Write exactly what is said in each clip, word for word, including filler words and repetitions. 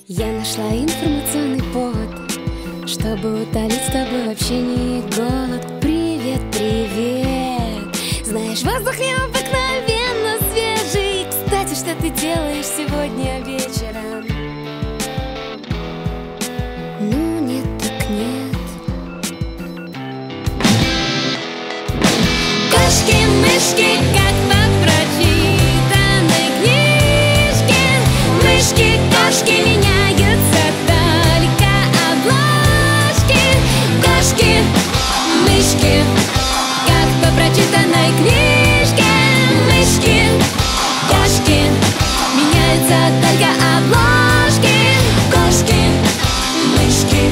Я нашла информационный повод, чтобы утолить с тобой в общении голод. Привет, привет. Знаешь, воздух необыкновенно свежий. Кстати, что ты делаешь сегодня вечером? Ну нет, так нет. Кошки-мышки, как по прочитанной книжке. Мышки-кошки меняются только обложки. Кошки-мышки, как по прочитанной книжке. Мышки-кошки меняются только обложки. Кошки-мышки.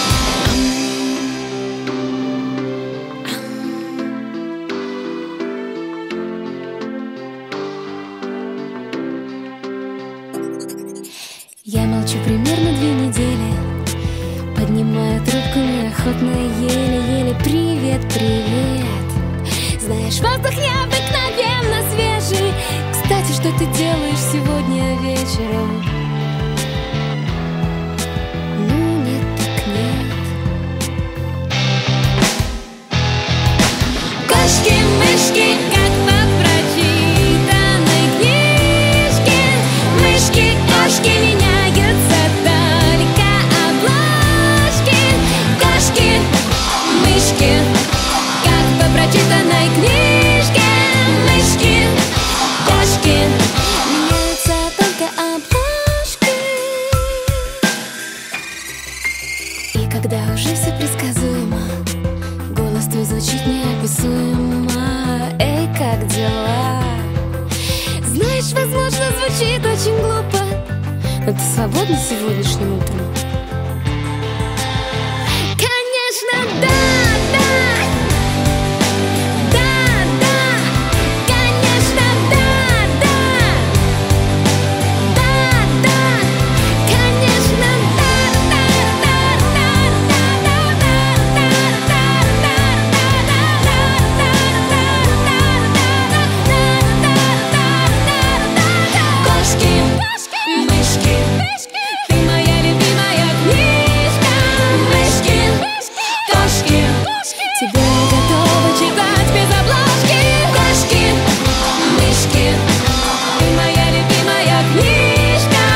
Я молчу примерно две недели, поднимаю трубку неохотно, еле-еле. Привет, привет. Знаешь, воздух необыкновенно свежий. Кстати, что ты делаешь сегодня вечером? Ну нет, так нет. Кошки-мышки, как по прочитанной книжке. Мышки-кошки меняются только обложки. Кошки-мышки, как по прочитанной книжке. Мышки-кошки меняются только обложки. И когда уже все предсказуемо, голос твой звучит неописуемо. Эй, как дела? Знаешь, возможно, звучит очень глупо, но ты свободна сегодняшним утром? Конечно, да, да. Да, да. Конечно, да, да. Да, да. Конечно, да, да, да, да, да, да, Кошки-мышки, ты моя любимая книжка. Мышки-кошки, тебе готова читать без обложки. Кошки-мышки, ты моя любимая книжка.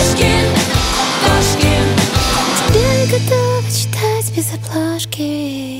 Мышки-кошки, тебе готова читать без обложки.